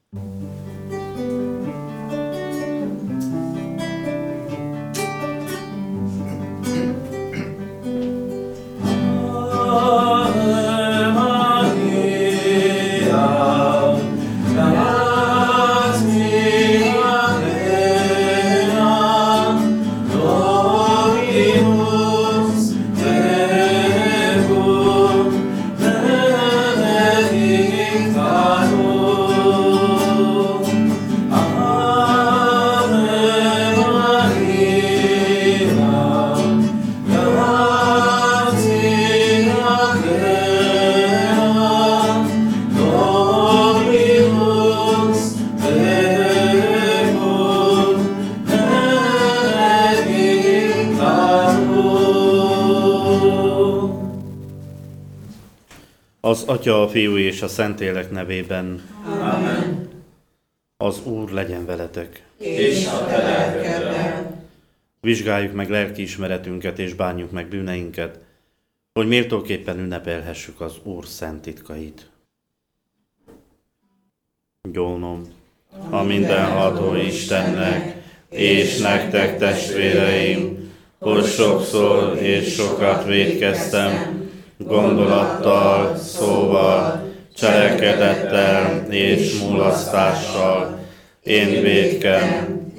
Az Atya, a Fiú és a Szentlélek nevében. Amen. Az Úr legyen veletek. És a te lelkeddel. Vizsgáljuk meg lelkiismeretünket és bánjuk meg bűneinket, hogy méltóképpen ünnepelhessük az Úr szent titkait. Gyónom a mindenható Istennek, és nektek, testvéreim, hogy sokszor és sokat vétkeztem, gondolattal, szóval, cselekedettel és mulasztással. Én vétkem,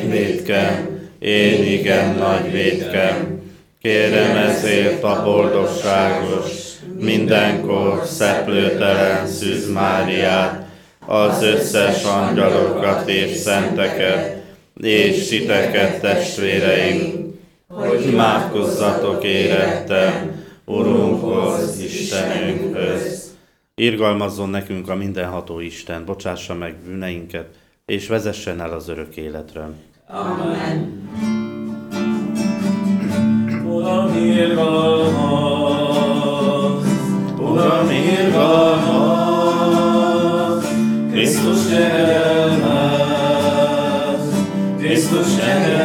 én igen nagy vétkem. Kérem ezért a boldogságos, mindenkor szeplőtelen Szűz Máriát, az összes angyalokat és szenteket, és titeket, testvéreim, hogy imádkozzatok érettem Urunkhoz, Istenünkhöz. Irgalmazzon nekünk a mindenható Isten, bocsássa meg bűneinket, és vezessen el az örök életre. Amen. Uram, irgalmaz! Uram, irgalmaz! Krisztus kegyelmez! Krisztus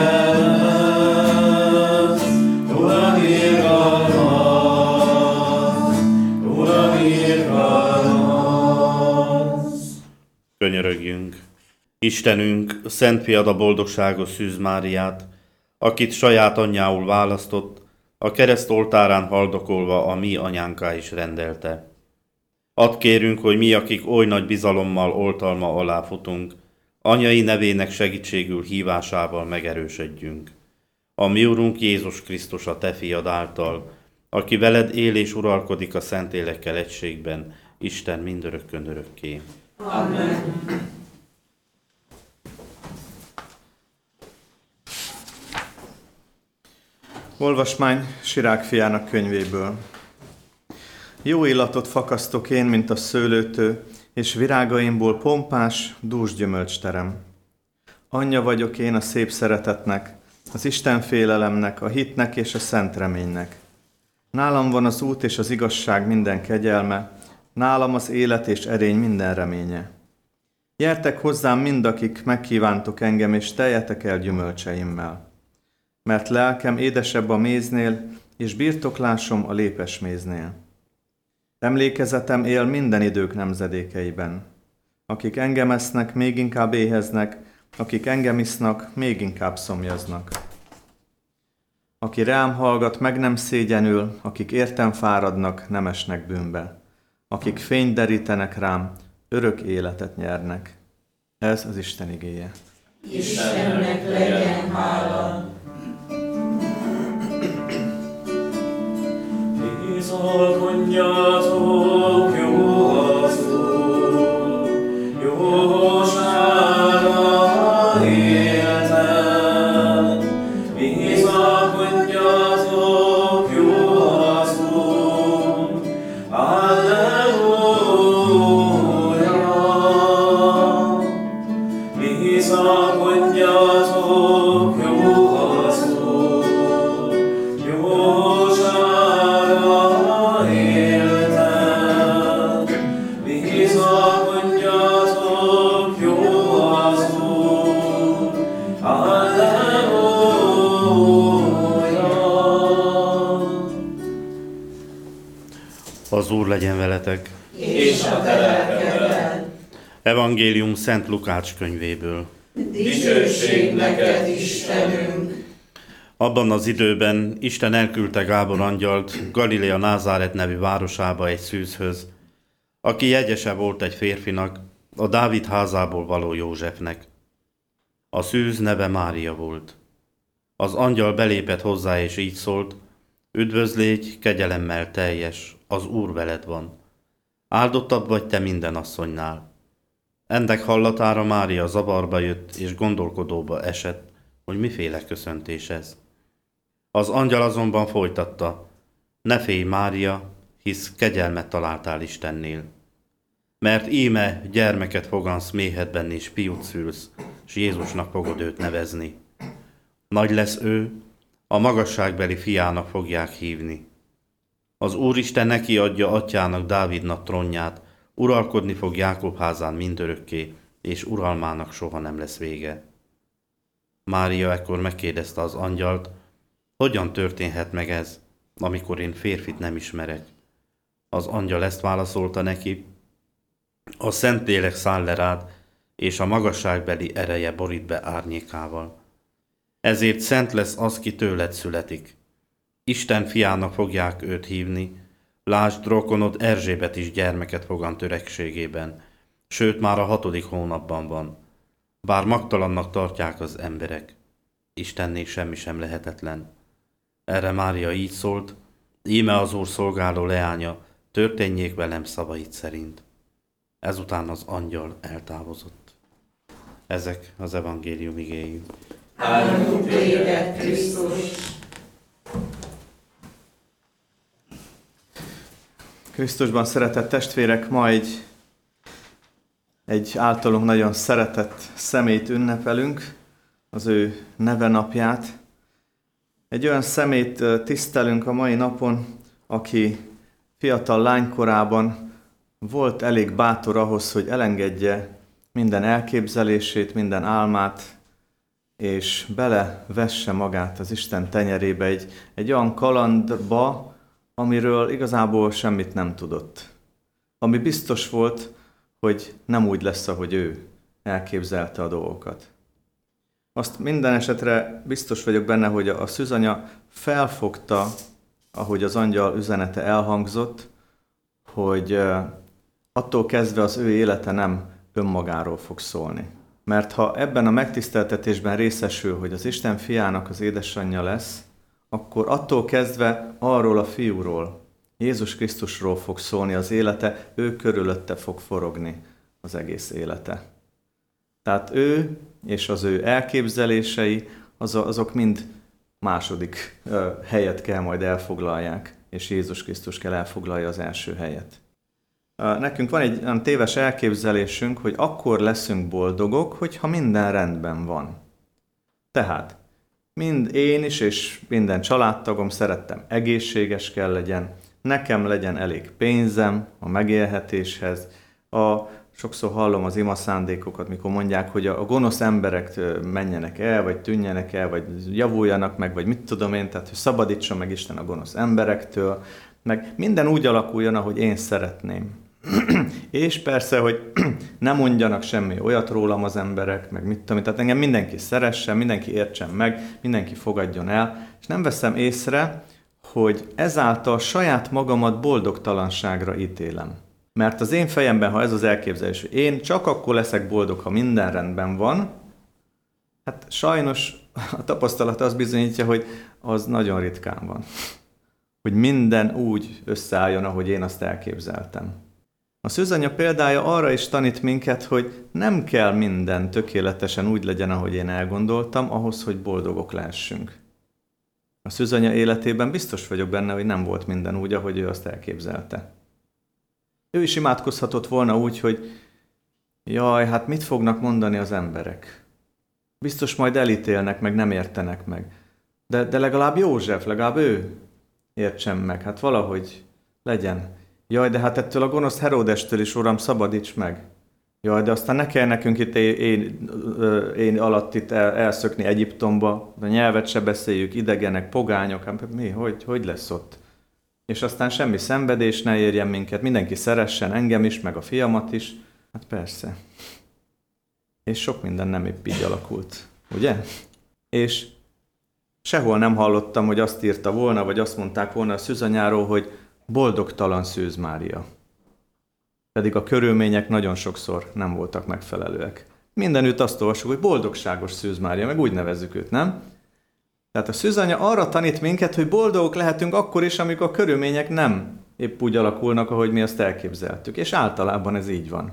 kegyelmez! Uram, irgalmaz! Uram, irgalmaz! Könyörögjünk! Istenünk, Szent Fiad, a boldogságos Szűz Máriát, akit saját anyjául választott, a kereszt oltárán haldokolva a mi anyánká is rendelte. Add kérünk, hogy mi, akik oly nagy bizalommal oltalma alá futunk, anyai nevének segítségül hívásával megerősödjünk. A mi Urunk Jézus Krisztus, a te fiad által, aki veled él és uralkodik a Szentlélekkel egységben, Isten mindörökkön örökké. Amen. Olvasmány Sirák fiának könyvéből. Jó illatot fakasztok én, mint a szőlőtő, és virágaimból pompás, dús gyümölcs terem. Anyja vagyok én a szép szeretetnek, az Isten félelemnek, a hitnek és a szent reménynek. Nálam van az út és az igazság minden kegyelme, nálam az élet és erény minden reménye. Gyertek hozzám mind, akik megkívántok engem, és teljetek el gyümölcseimmel. Mert lelkem édesebb a méznél, és birtoklásom a lépes méznél. Emlékezetem él minden idők nemzedékeiben. Akik engem esznek, még inkább éheznek, akik engem isznak, még inkább szomjaznak. Aki rám hallgat, meg nem szégyenül, akik értem fáradnak, nem esnek bűnbe. Akik fényt derítenek rám, örök életet nyernek. Ez az Isten igéje. Istennek legyen hála. Bizalkodjatok, jó az Úr, jósága éltem. Bizalkodjatok, jó az Úr, halleluja. Bizalkodjatok, jó az Úr, Az Úr legyen veletek. És a te lelkeddel. Evangélium Szent Lukács könyvéből. Dicsőség neked, Istenünk! Abban az időben Isten elküldte Gábor angyalt Galilea Názáret nevű városába egy szűzhöz, aki jegyese volt egy férfinak, a Dávid házából való Józsefnek. A szűz neve Mária volt. Az angyal belépett hozzá és így szólt: üdvözlégy, kegyelemmel teljes, az Úr veled van. Áldottabb vagy te minden asszonynál. Ennek hallatára Mária zavarba jött és gondolkodóba esett, hogy miféle köszöntés ez. Az angyal azonban folytatta: ne félj, Mária, hisz kegyelmet találtál Istennél. Mert íme gyermeket fogansz méhedben és fiút szülsz, s Jézusnak fogod őt nevezni. Nagy lesz ő, a magasságbeli fiának fogják hívni. Az Úristen neki adja atyának, Dávidnak trónját, uralkodni fog Jákob házán mindörökké, és uralmának soha nem lesz vége. Mária ekkor megkérdezte az angyalt: hogyan történhet meg ez, amikor én férfit nem ismerek? Az angyal ezt válaszolta neki: a Szentlélek száll le rád, és a magasságbeli ereje borít be árnyékával. Ezért szent lesz az, ki tőled születik. Isten fiának fogják őt hívni, lásd, rokonod Erzsébet is gyermeket fogant öregségében, sőt már a 6. hónapban van. Bár magtalannak tartják az emberek, Istennél semmi sem lehetetlen. Erre Mária így szólt: íme az Úr szolgáló leánya, történjék velem szavait szerint. Ezután az angyal eltávozott. Ezek az evangélium igéi. Áldunk téged, Krisztus! Krisztusban szeretett testvérek, ma egy általunk nagyon szeretett személyt ünnepelünk, az ő nevenapját. Egy olyan személyt tisztelünk a mai napon, aki fiatal lánykorában volt elég bátor ahhoz, hogy elengedje minden elképzelését, minden álmát, és belevesse magát az Isten tenyerébe egy olyan kalandba, amiről igazából semmit nem tudott. Ami biztos volt, hogy nem úgy lesz, ahogy ő elképzelte a dolgokat. Azt minden esetre biztos vagyok benne, hogy a szűzanya felfogta, ahogy az angyal üzenete elhangzott, hogy attól kezdve az ő élete nem önmagáról fog szólni. Mert ha ebben a megtiszteltetésben részesül, hogy az Isten fiának az édesanyja lesz, akkor attól kezdve arról a fiúról, Jézus Krisztusról fog szólni az élete, ő körülötte fog forogni az egész élete. Tehát ő és az ő elképzelései, azok mind második helyet kell majd elfoglalják, és Jézus Krisztus kell elfoglalja az első helyet. Nekünk van egy olyan téves elképzelésünk, hogy akkor leszünk boldogok, hogyha minden rendben van. Tehát mind én is, és minden családtagom szerettem egészséges kell legyen, nekem legyen elég pénzem a megélhetéshez. Sokszor hallom az ima szándékokat, mikor mondják, hogy a gonosz emberek menjenek el, vagy tűnjenek el, vagy javuljanak meg, vagy mit tudom én, tehát hogy szabadítson meg Isten a gonosz emberektől, meg minden úgy alakuljon, ahogy én szeretném. És persze, hogy ne mondjanak semmi olyat rólam az emberek, meg mit tudom én, tehát engem mindenki szeressen, mindenki értsen meg, mindenki fogadjon el, és nem veszem észre, hogy ezáltal saját magamat boldogtalanságra ítélem. Mert az én fejemben, ha ez az elképzelés, hogy én csak akkor leszek boldog, ha minden rendben van, hát sajnos a tapasztalat azt bizonyítja, hogy az nagyon ritkán van. Hogy minden úgy összeálljon, ahogy én azt elképzeltem. A szűzanya példája arra is tanít minket, hogy nem kell minden tökéletesen úgy legyen, ahogy én elgondoltam, ahhoz, hogy boldogok lehessünk. A szűzanya életében biztos vagyok benne, hogy nem volt minden úgy, ahogy ő azt elképzelte. Ő is imádkozhatott volna úgy, hogy jaj, hát mit fognak mondani az emberek? Biztos majd elítélnek, meg nem értenek meg. De legalább József, legalább ő értsen meg, hát valahogy legyen. Jaj, de hát ettől a gonosz Heródestől is, Uram, szabadíts meg. Jaj, de aztán ne kell nekünk itt én alatt itt elszökni Egyiptomba, a nyelvet se beszéljük, idegenek, pogányok, hát mi, hogy lesz ott? És aztán semmi szenvedés ne érjen minket, mindenki szeressen, engem is, meg a fiamat is. Hát persze. És sok minden nem épp így alakult, ugye? És sehol nem hallottam, hogy azt írta volna, vagy azt mondták volna a szűzanyáról, hogy boldogtalan Szűz Mária. Pedig a körülmények nagyon sokszor nem voltak megfelelőek. Mindenütt azt olvassuk, hogy boldogságos Szűz Mária, meg úgy nevezzük őt, nem? Tehát a szűzanya arra tanít minket, hogy boldogok lehetünk akkor is, amikor a körülmények nem épp úgy alakulnak, ahogy mi azt elképzeltük. És általában ez így van.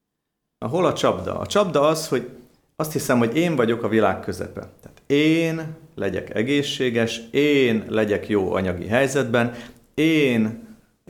Hol a csapda? A csapda az, hogy azt hiszem, hogy én vagyok a világ közepe. Tehát én legyek egészséges, én legyek jó anyagi helyzetben, én,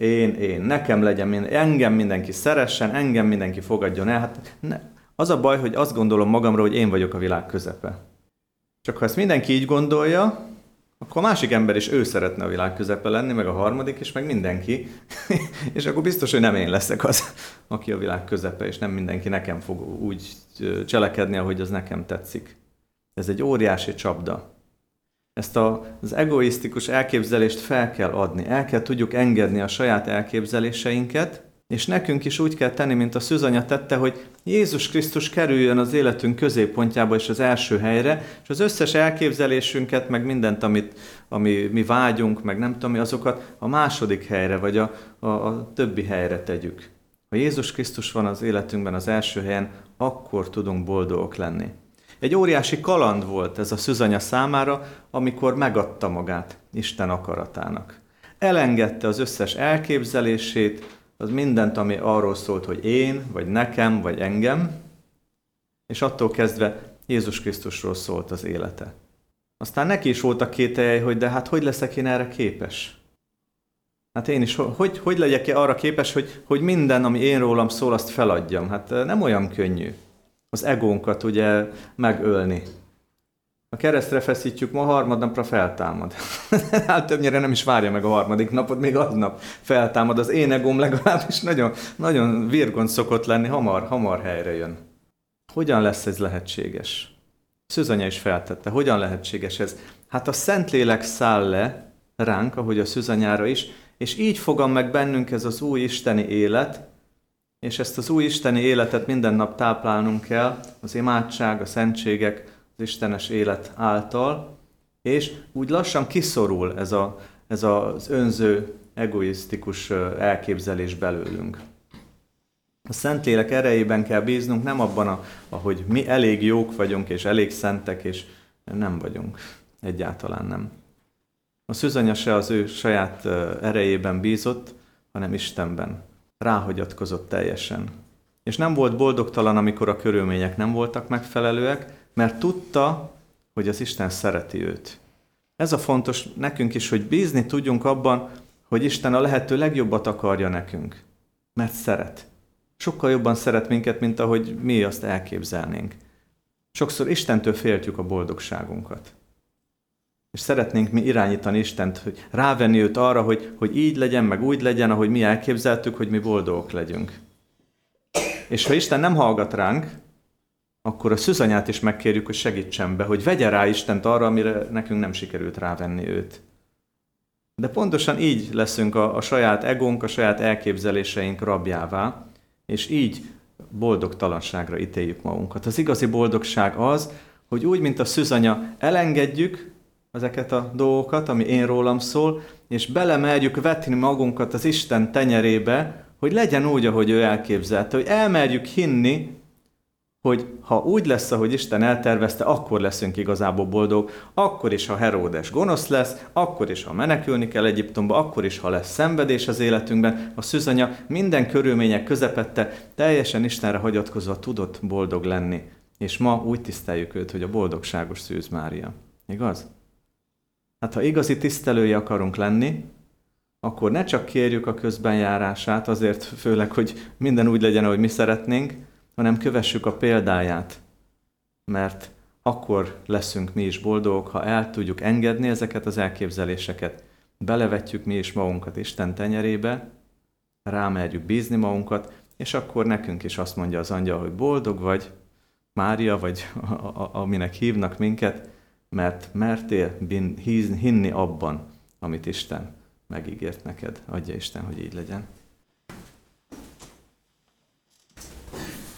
nekem legyen, engem mindenki szeressen, engem mindenki fogadjon el. Hát az a baj, hogy azt gondolom magamról, hogy én vagyok a világ közepe. Csak ha ezt mindenki így gondolja, akkor a másik ember is ő szeretne a világ közepe lenni, meg a harmadik is, meg mindenki. És akkor biztos, hogy nem én leszek az, aki a világ közepe, és nem mindenki nekem fog úgy cselekedni, ahogy az nekem tetszik. Ez egy óriási csapda. Ezt az egoisztikus elképzelést fel kell adni. El kell tudjuk engedni a saját elképzeléseinket, és nekünk is úgy kell tenni, mint a szűzanya tette, hogy Jézus Krisztus kerüljön az életünk középpontjába és az első helyre, és az összes elképzelésünket, meg mindent, ami mi vágyunk, meg nem tudom mi, azokat a második helyre, vagy a többi helyre tegyük. Ha Jézus Krisztus van az életünkben az első helyen, akkor tudunk boldogok lenni. Egy óriási kaland volt ez a szűzanya számára, amikor megadta magát Isten akaratának. Elengedte az összes elképzelését, az mindent, ami arról szólt, hogy én, vagy nekem, vagy engem, és attól kezdve Jézus Krisztusról szólt az élete. Aztán neki is voltak kételjei, hogy de hát hogy leszek én erre képes? Hát én is, hogy legyek arra képes, hogy minden, ami én rólam szól, azt feladjam? Hát nem olyan könnyű az egónkat ugye megölni. A keresztre feszítjük, ma harmadnapra feltámad. Hát többnyire nem is várja meg a harmadik napot, még aznap feltámad. Az én egóm legalábbis nagyon, nagyon virgont szokott lenni, hamar helyre jön. Hogyan lesz ez lehetséges? Szűzanya is feltette, hogyan lehetséges ez? Hát a Szentlélek száll le ránk, ahogy a szűzanyára is, és így fogam meg bennünk ez az új isteni élet, és ezt az új isteni életet minden nap táplálnunk kell, az imádság, a szentségek, az istenes élet által, és úgy lassan kiszorul ez az önző, egoisztikus elképzelés belőlünk. A Szentlélek erejében kell bíznunk, nem abban, ahogy mi elég jók vagyunk, és elég szentek, és nem vagyunk. Egyáltalán nem. A szűzanya se az ő saját erejében bízott, hanem Istenben. Ráhagyatkozott teljesen. És nem volt boldogtalan, amikor a körülmények nem voltak megfelelőek, mert tudta, hogy az Isten szereti őt. Ez a fontos nekünk is, hogy bízni tudjunk abban, hogy Isten a lehető legjobbat akarja nekünk. Mert szeret. Sokkal jobban szeret minket, mint ahogy mi azt elképzelnénk. Sokszor Istentől féltjük a boldogságunkat. És szeretnénk mi irányítani Istent, hogy rávenni őt arra, hogy így legyen, meg úgy legyen, ahogy mi elképzeltük, hogy mi boldogok legyünk. És ha Isten nem hallgat ránk, akkor a szűzanyát is megkérjük, hogy segítsen be, hogy vegye rá Istent arra, amire nekünk nem sikerült rávenni őt. De pontosan így leszünk a saját egónk, a saját elképzeléseink rabjává, és így boldogtalanságra ítéljük magunkat. Az igazi boldogság az, hogy úgy, mint a szűzanya, elengedjük ezeket a dolgokat, ami én rólam szól, és belemerjük vetni magunkat az Isten tenyerébe, hogy legyen úgy, ahogy ő elképzelte, hogy elmerjük hinni, hogy ha úgy lesz, ahogy Isten eltervezte, akkor leszünk igazából boldog, akkor is, ha Heródes gonosz lesz, akkor is, ha menekülni kell Egyiptomba, akkor is, ha lesz szenvedés az életünkben, a szűzanya minden körülmények közepette teljesen Istenre hagyatkozva tudott boldog lenni. És ma úgy tiszteljük őt, hogy a boldogságos Szűz Mária. Igaz? Hát ha igazi tisztelői akarunk lenni, akkor ne csak kérjük a közbenjárását, azért főleg, hogy minden úgy legyen, ahogy mi szeretnénk, hanem kövessük a példáját, mert akkor leszünk mi is boldogok, ha el tudjuk engedni ezeket az elképzeléseket, belevetjük mi is magunkat Isten tenyerébe, rámerjük bízni magunkat, és akkor nekünk is azt mondja az angyal, hogy boldog vagy, Mária, vagy aminek hívnak minket, mert mertél hinni abban, amit Isten megígért neked. Adja Isten, hogy így legyen.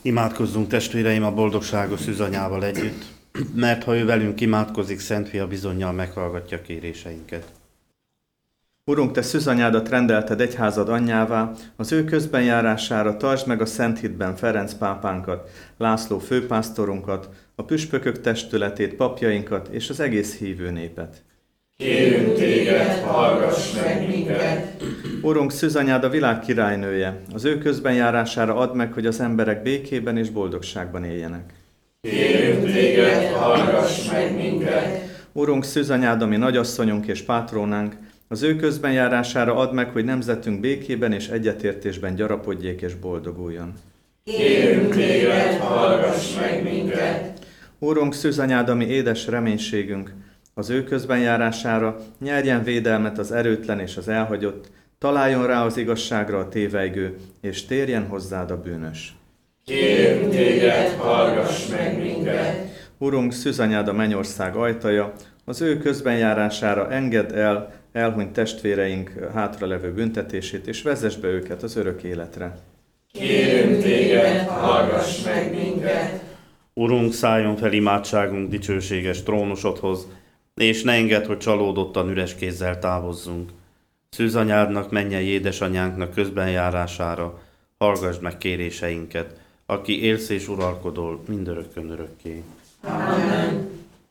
Imádkozzunk testvéreim a boldogságos szűzanyával együtt, mert ha ő velünk imádkozik, Szent Fia bizonnyal meghallgatja kéréseinket. Urunk, te szűzanyádat rendelted egyházad anyjává, az ő közbenjárására tartsd meg a Szent Hitben Ferenc pápánkat, László főpásztorunkat, a püspökök testületét, papjainkat és az egész hívő népet. Kérünk téged, hallgass meg minket! Urunk, szűzanyád a világ királynője, az ő közbenjárására add meg, hogy az emberek békében és boldogságban éljenek. Kérünk téged, hallgass meg minket! Urunk, szűzanyád, ami nagyasszonyunk és pátrónánk, az ő közbenjárására add meg, hogy nemzetünk békében és egyetértésben gyarapodjék és boldoguljon. Kérünk téged, hallgass meg minket! Úrunk, szűzanyád, ami édes reménységünk, az ő közbenjárására nyerjen védelmet az erőtlen és az elhagyott, találjon rá az igazságra a tévejgő, és térjen hozzád a bűnös. Kérünk téged, hallgass meg minket! Urunk, szűzanyád a mennyország ajtaja, az ő közbenjárására engedd el elhunyt testvéreink hátralevő büntetését, és vezess be őket az örök életre. Kérünk téged, hallgass meg minket! Urunk, szálljon fel imádságunk dicsőséges trónusodhoz, és ne engedd, hogy csalódottan üres kézzel távozzunk. Szűzanyádnak, mennyei édesanyánknak közbenjárására hallgassd meg kéréseinket, aki élsz és uralkodol mindörökkön örökké. Amen.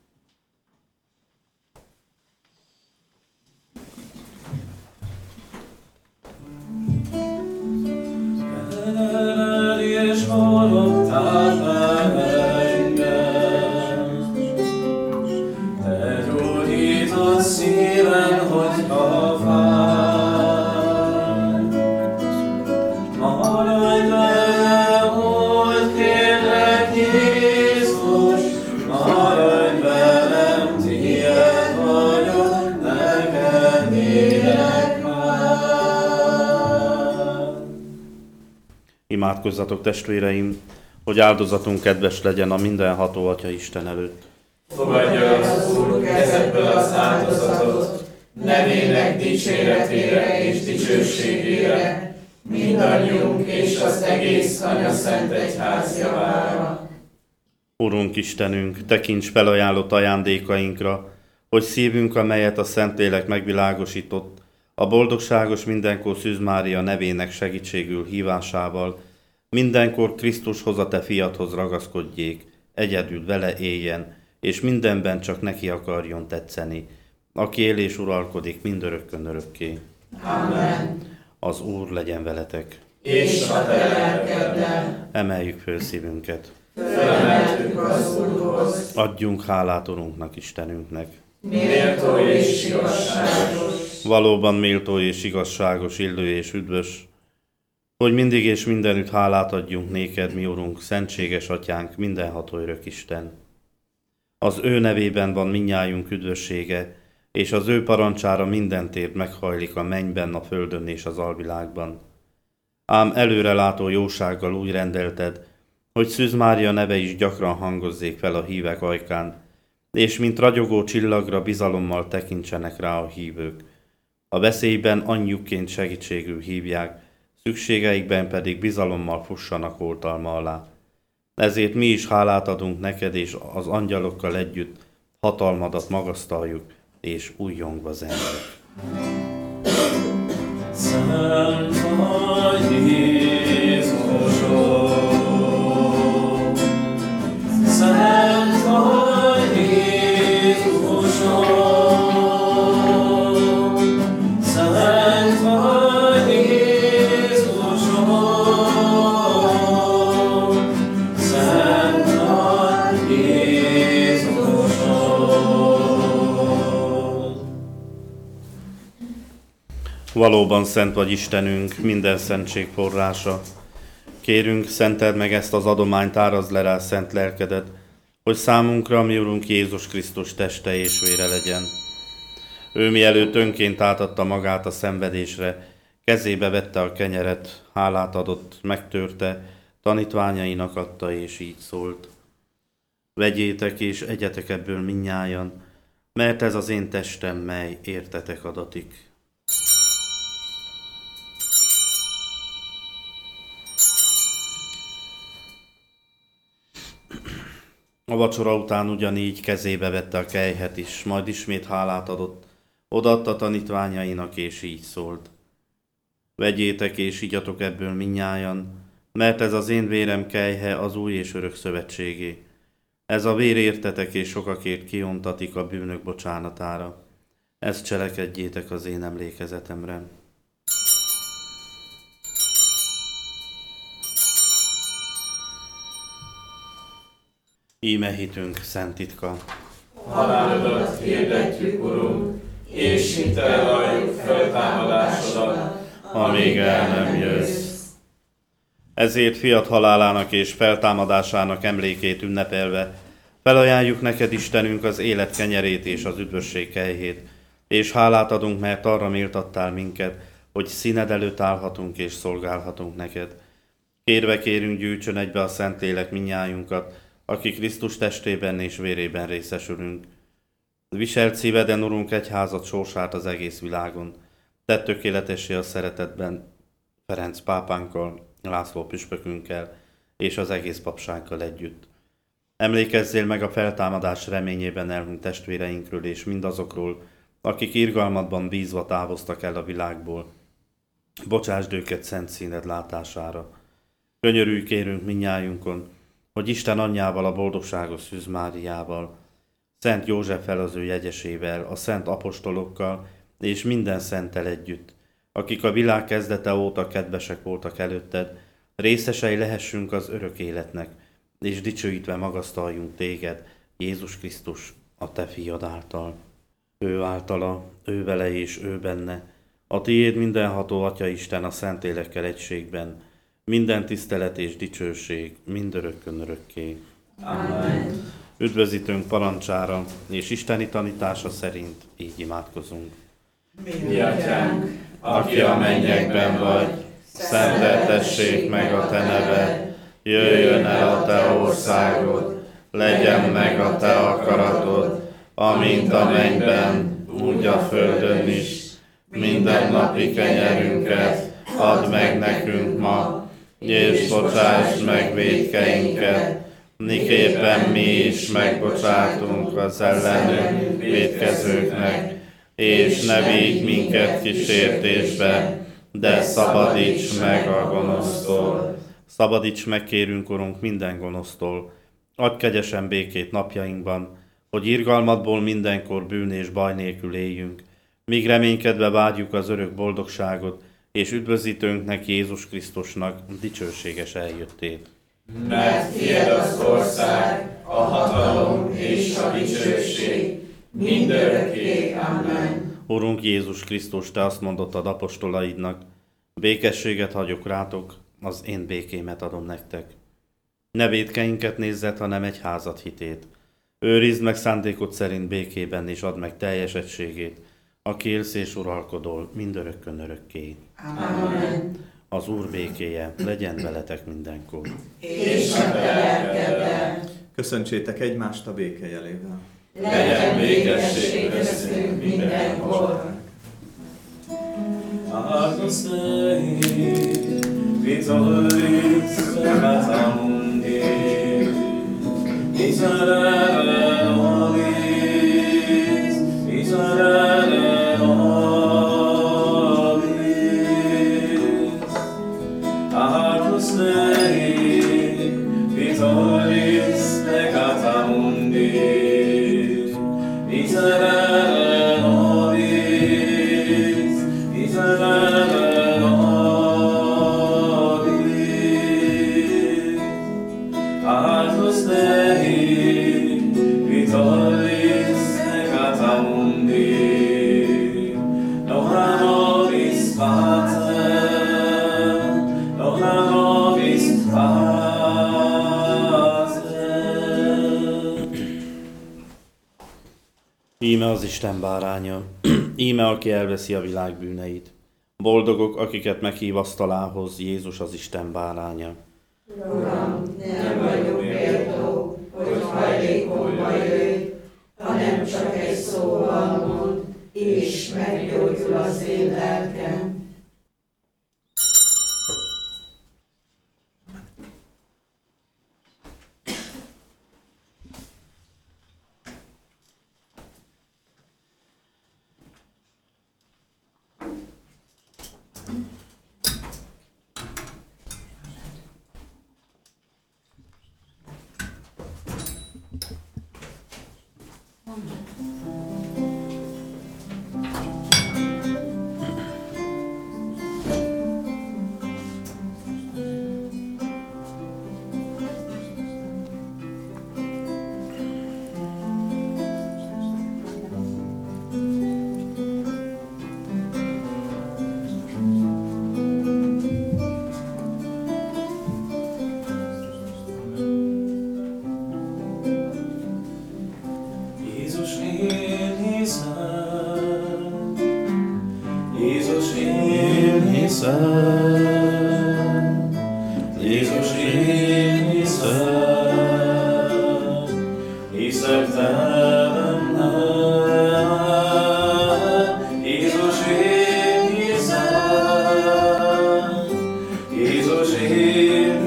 És hallottál fel engem, te gyógyítod szívem, hogyha fáj. Maradj velem, hogy kérlek, Jézus, maradj velem, tiéd vagyok, neked élek már. Imádkozzatok, testvéreim, hogy áldozatunk kedves legyen a mindenható Atya Isten előtt. Fogadja az Úr kezedből az áldozatot, nevének dicséretére és dicsőségére, mindannyiunk és az egész Anya Szent Egyház javára. Urunk Istenünk, tekints felajánlott ajándékainkra, hogy szívünk, amelyet a Szentlélek megvilágosított, a boldogságos mindenkor Szűz Mária nevének segítségül hívásával, mindenkor Krisztushoz, a te fiadhoz ragaszkodjék, egyedül vele éljen, és mindenben csak neki akarjon tetszeni, aki él és uralkodik mindörökkön örökké. Amen. Az Úr legyen veletek. És a te lelkeddel Emeljük föl szívünket. felemeltük az Úrhoz, Adjunk hálát Urunknak, Istenünknek. méltó és igazságos, Valóban méltó és igazságos, illő és üdvös, hogy mindig és mindenütt hálát adjunk néked, mi Urunk, szentséges Atyánk, mindenható örök Isten. Az ő nevében van mindnyájunk üdvössége, és az ő parancsára minden térd meghajlik a mennyben, a földön és az alvilágban. Ám előrelátó jósággal úgy rendelted, hogy Szűz Mária neve is gyakran hangozzék fel a hívek ajkán, és mint ragyogó csillagra bizalommal tekintsenek rá a hívők. A veszélyben anyjukként segítségül hívják, szükségeikben pedig bizalommal fussanak oltalma alá. Ezért mi is hálát adunk neked, és az angyalokkal együtt hatalmadat magasztaljuk, és újjongva zengeljük. Szent vagy Jézusom, Szent vagy Jézusom, Szent vagy Jézusom, Szent vagy Jézusom. Valóban szent vagy Istenünk, minden szentség forrása. Kérünk, szenteld meg ezt az adományt, árazd le rá szent lelkedet, hogy számunkra mi Urunk Jézus Krisztus teste és vére legyen. Ő mielőtt önként átadta magát a szenvedésre, kezébe vette a kenyeret, hálát adott, megtörte, tanítványainak adta és így szólt. Vegyétek és egyetek ebből mindnyájan, mert ez az én testem, mely értetek adatik. A vacsora után ugyanígy kezébe vette a kelyhet is, majd ismét hálát adott, odaadta tanítványainak, és így szólt. Vegyétek és igyatok ebből minnyájan, mert ez az én vérem kelyhe az új és örök szövetségé. Ez a vér értetek és sokakért kiontatik a bűnök bocsánatára. Ezt cselekedjétek az én emlékezetemre. Íme hitünk szent titka. Halálodat hirdetjük, Urunk, és hittel valljuk feltámadásodat, amíg el nem jössz. Ezért fiat halálának és feltámadásának emlékét ünnepelve felajánljuk neked, Istenünk, az élet kenyerét és az üdvösség kelyhét, és hálát adunk, mert arra méltattál minket, hogy színed előtt állhatunk és szolgálhatunk neked. Kérve kérünk, gyűjtsön egybe a Szentlélek minnyájunkat, aki Krisztus testében és vérében részesülünk. Viselt szíveden, Urunk, egyházat sorsát az egész világon. Tedd tökéletessé a szeretetben Ferenc pápánkkal, László püspökünkkel és az egész papsággal együtt. Emlékezzél meg a feltámadás reményében elhunyt testvéreinkről és mindazokról, akik irgalmadban bízva távoztak el a világból. Bocsásd őket szent színed látására. Könyörülj kérünk minnyájunkon, hogy Isten anyjával, a boldogságos Szűz Máriával, Szent Józseffel, az ő jegyesével, a szent apostolokkal és minden szenttel együtt, akik a világ kezdete óta kedvesek voltak előtted, részesei lehessünk az örök életnek, és dicsőítve magasztaljunk téged, Jézus Krisztus, a te fiad által. Ő általa, ő vele és ő benne, a tiéd mindenható Atya Isten a Szentlélekkel egységben, minden tisztelet és dicsőség mindörökkön örökké. Amen. Üdvözítőnk parancsára és isteni tanítása szerint így imádkozunk. Mi atyánk, Aki a mennyekben vagy, szenteltessék meg a te neved, jöjjön el a te országod, legyen meg a te akaratod, amint a mennyben, úgy a földön is. Mindennapi kenyerünket add meg nekünk ma, és bocsásd meg vétkeinket, miképpen mi is megbocsátunk az ellenünk vétkezőknek, és ne vigy minket kísértésbe, de szabadíts meg a gonosztól. Szabadíts meg, kérünk, Urunk, minden gonosztól. Adj kegyesen békét napjainkban, hogy irgalmadból mindenkor bűn és baj nélkül éljünk, míg reménykedve várjuk az örök boldogságot, és üdvözítőnknek, Jézus Krisztusnak dicsőséges eljöttét. mert tiéd az ország, a hatalom és a dicsőség, mindörökké. Amen. Urunk Jézus Krisztus, te azt mondottad apostolaidnak, békességet hagyok rátok, az én békémet adom nektek. Ne vétkeinket nézzed, hanem egyházad hitét. Őrizd meg szándékod szerint békében, és add meg teljes egységét, aki élsz és uralkodol mindörökkön örökké. Amen. Az Úr békéje legyen veletek mindenkor. És a te lelkeddel, Köszöntsétek egymást a béke jelével. legyen békesség köztünk mindenkor. Agnus Dei, Vitoris Peccatum Mundi, Miserere nobis, miserere nobis. Agnus Dei, Vitoris Peccatum Mundi, miserere nobis, miserere nobis. Agnus Dei, Vitoris Peccata Mundi, nora nobis Pater, nora nobis Pater. Íme az Isten báránya, íme aki elveszi a világ bűneit. Boldogok, akiket meghív asztalához, Jézus az Isten báránya. Uram, nem vagyok méltó, hogy hajlékomba jöjj, hanem csak egy szóval mond, és meggyógyul az én lelkem. Jézus, én hiszem. Jézus, én hiszem. Jézus, én hiszem. Hiszek te benned. Jézus, én hiszem. Jézus, én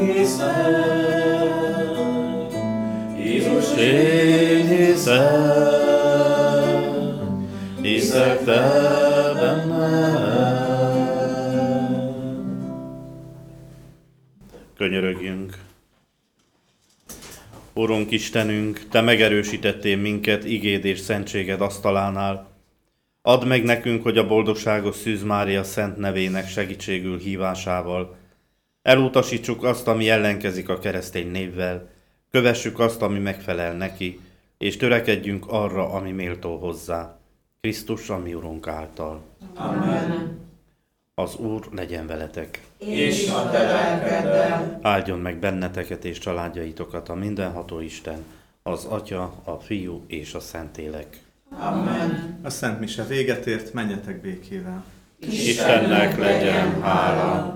hiszem. Jézus, én hiszem, hiszek te benned. Könyörögjünk. Urunk Istenünk, Te megerősítettél minket igéd és szentséged asztalánál. Add meg nekünk, hogy a boldogságos Szűz Mária szent nevének segítségül hívásával elutasítsuk azt, ami ellenkezik a keresztény névvel, kövessük azt, ami megfelel neki, és törekedjünk arra, ami méltó hozzá. Krisztus, a mi Urunk által. Amen. Az Úr legyen veletek. És a te lelkeddel. Áldjon meg benneteket és családjaitokat a mindenható Isten, az Atya, a Fiú és a Szentlélek. Amen. A Szent Mise véget ért, menjetek békével. Istennek legyen hála.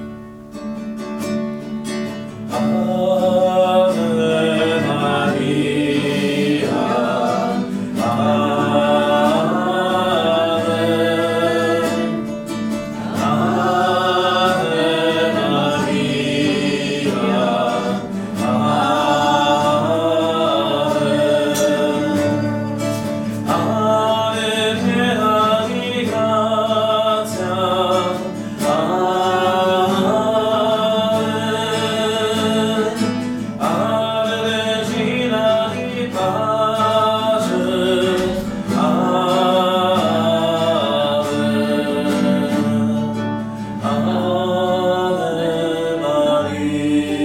Ave Maria, Amen. Ave Maria, Amen. Ave piena di grazia, Ave Maria.